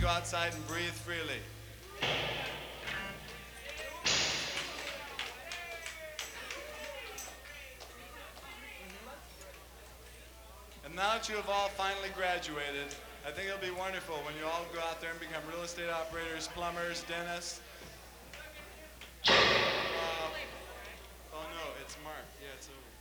go outside and breathe freely. And now that you have all finally graduated, I think it'll be wonderful when you all go out there and become real estate operators, plumbers, dentists. Oh no, it's Mark. Yeah, it's over.